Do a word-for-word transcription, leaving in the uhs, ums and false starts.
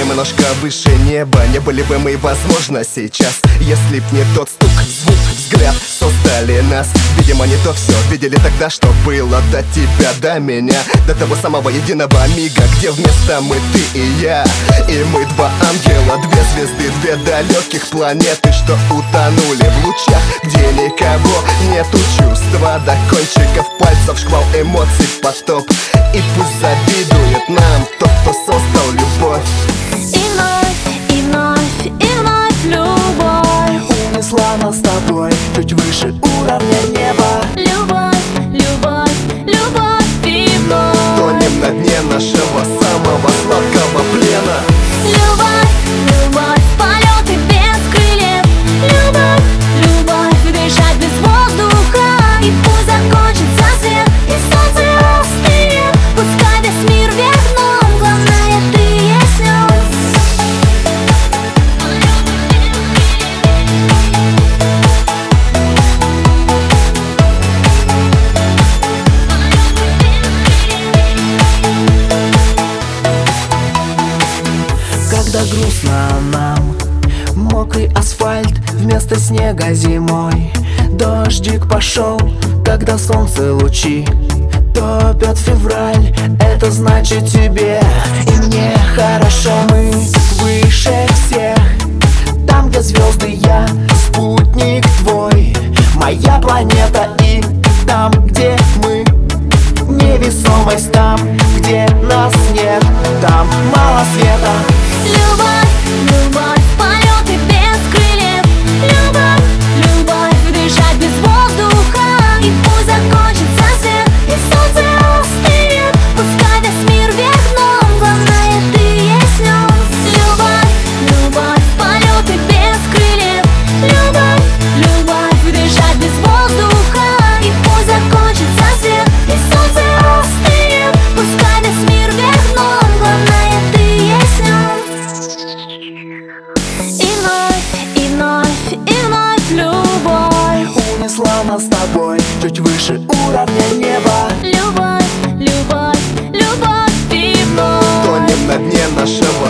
немножко выше неба. Не были бы мы, возможно, сейчас, если б не тот стук, звук, взгляд создали нас. Видимо, не то все видели тогда, что было до тебя, до меня, до того самого единого мига, где вместо мы ты и я. И мы два ангела, две звезды, две далеких планеты, что утонули в лучах, где никого нету чувства до кончиков пальцев, шквал эмоций, потоп. И пусть завидует нам тот, кто создал любовь. И вновь, и вновь, и вновь любовь унесла нас с тобой чуть выше уровня неба. Любовь, любовь, любовь и вновь Тонем на дне нашего самого сладкого плена. Любовь, любовь, полеты без крыльев. Любовь, любовь, дышать без воздуха. И пусть закончится свет, и солнце остынет. Пускай весь мир вверх дном, главное ты есть в нем. Когда грустно нам, мокрый асфальт вместо снега зимой. Дождик пошел, когда солнце лучи топят февраль. Это значит тебе и мне хорошо. Мы выше всех, там где звезды я, спутник твой, моя планета. И там где мы, невесомость, там где нас нет, там мало света. Любовь, любовь, полеты без крыльев. Любовь, любовь, дышать без воздуха. И пусть закончится свет, и солнце остынет. Пускай весь мир вверх дном, главное ты есть в нем. Любовь, любовь, полеты без крыльев. Любовь, любовь, дышать без воздуха. И пусть закончится свет, и солнце остынет. Пускай весь мир вверх дном, главное ты есть в нем. И вновь, и вновь, и вновь любовь Унесла нас с тобой чуть выше уровня неба. Любовь, любовь, любовь и вновь Тонем на дне нашего